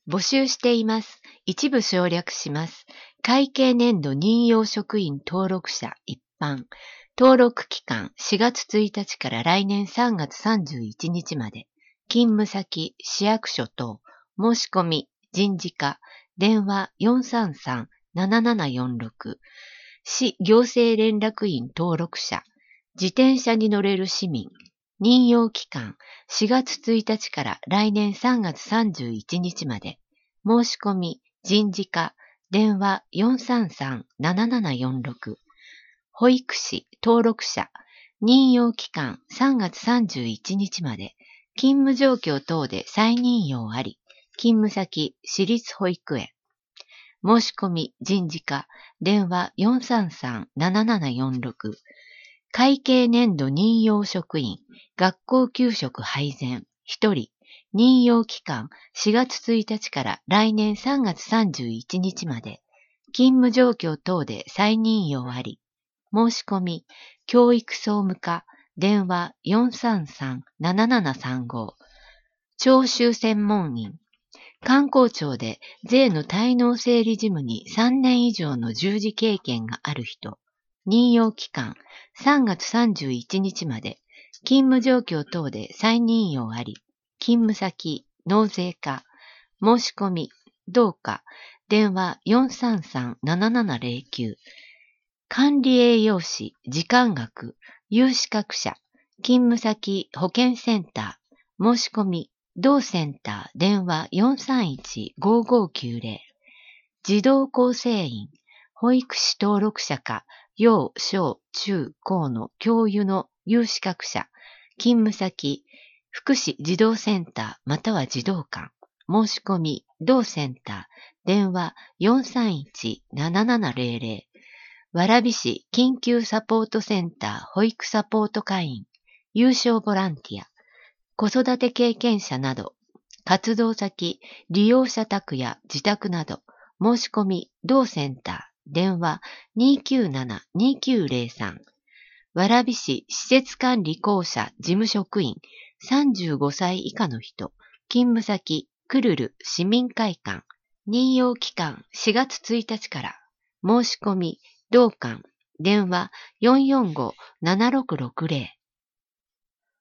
募集しています。一部省略します。会計年度任用職員登録者一般。登録期間4月1日から来年3月31日まで。勤務先、市役所等。申し込み、人事課。電話433-7746。市行政連絡員登録者。自転車に乗れる市民。任用期間4月1日から来年3月31日まで。申し込み、人事課、電話433-7746。保育士登録者。任用期間3月31日まで。勤務状況等で再任用あり。勤務先、私立保育園。申し込み、人事課、電話433-7746。会計年度任用職員、学校給食配膳、1人、任用期間4月1日から来年3月31日まで、勤務状況等で再任用あり、申し込み、教育総務課、電話433-7735。徴収専門員、観光庁で税の滞納整理事務に3年以上の従事経験がある人、任用期間3月31日まで、勤務状況等で再任用あり、勤務先、納税課、申し込み、同課、電話433-7709、管理栄養士、時間額、有資格者、勤務先、保健センター、申し込み、同センター、電話431-5590、児童構成員、保育士登録者か、幼、小、中、高の教諭の有資格者、勤務先、福祉児童センターまたは児童館、申し込み、同センター、電話431-7700、蕨市緊急サポートセンター保育サポート課員、有償ボランティア、子育て経験者など、活動先、利用者宅や自宅など、申し込み、同センター、電話297-2903、蕨市施設管理公社事務職員、35歳以下の人、勤務先、クルル市民会館、任用期間4月1日から、申し込み、同館、電話445-7660